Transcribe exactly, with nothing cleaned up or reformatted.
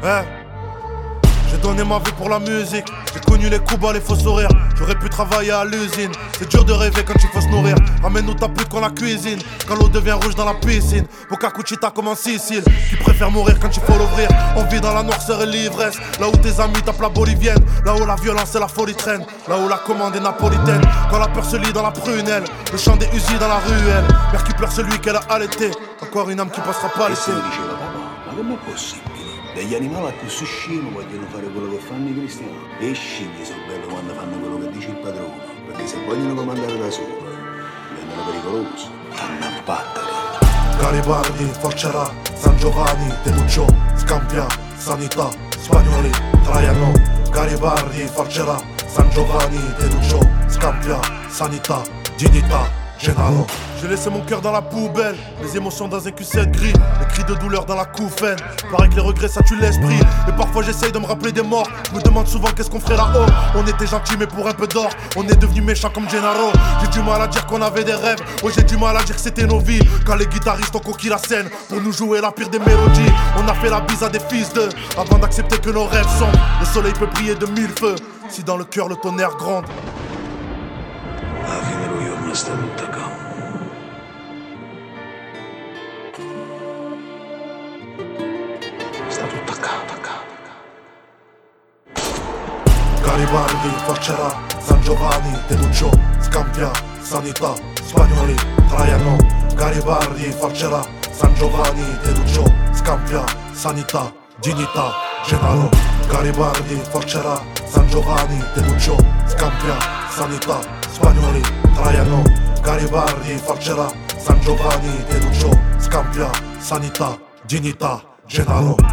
Eh, j'ai donné ma vie pour la musique. J'ai connu les coups bas, les faux sourires. J'aurais pu travailler à l'usine. C'est dur de rêver quand il faut se nourrir. Ramène-nous ta pute qu'on la cuisine. Quand l'eau devient rouge dans la piscine. Boca Cucita comme en Sicile. Qui préfère mourir quand il faut l'ouvrir. On vit dans la noirceur et l'ivresse. Là où tes amis tapent la bolivienne. Là où la violence et la folie traînent. Là où la commande est napolitaine. Quand la peur se lit dans la prunelle. Le chant des usines dans la ruelle. Mère qui pleure celui qu'elle a allaité. Encore une âme qui passera pas l'été. Ma com'è possibile? Degli animali così scemi vogliono fare quello che fanno i cristiani. E i scimmie sono belli quando fanno quello che dice il padrone. Perché se vogliono comandare da solo, diventano pericolosi. Stanno a battere. Garibaldi, Forcerà, San Giovanni, Teduccio, Scampia, Sanità, Spagnoli, Traiano. Garibaldi, Forcerà, San Giovanni, Teduccio, Scampia, Sanità, Dignità, Gennaro. J'ai laissé mon cœur dans la poubelle, mes émotions dans un Q sept gris, les cris de douleur dans la couffaine. Paraît que les regrets ça tue l'esprit, et parfois j'essaye de me rappeler des morts. Je me demande souvent qu'est-ce qu'on ferait là-haut. On était gentils mais pour un peu d'or, on est devenu méchants comme Gennaro. J'ai du mal à dire qu'on avait des rêves, oh j'ai du mal à dire que c'était nos vies. Quand les guitaristes ont conquis la scène, pour nous jouer la pire des mélodies. On a fait la bise à des fils d'eux, avant d'accepter que nos rêves sont. Le soleil peut briller de mille feux, si dans le cœur le tonnerre gronde. Alla fine lui ormai sta tutta calma. Sta tutta calma, calma, calma. Garibaldi, Forcerà, San Giovanni, Teduccio, Scampia, Sanità, Spagnoli, Traiano. Garibaldi, Forcerà, San Giovanni, Teduccio, Scampia, Sanità, Dignità, Gennaro. Garibaldi, Forcerà, San Giovanni, Teduccio, Scampia, Sanità, Spagnoli, Traiano. Garibaldi, Forcerà, San Giovanni, Teduccio, Scampia, Sanità, Dignità, Gennaro.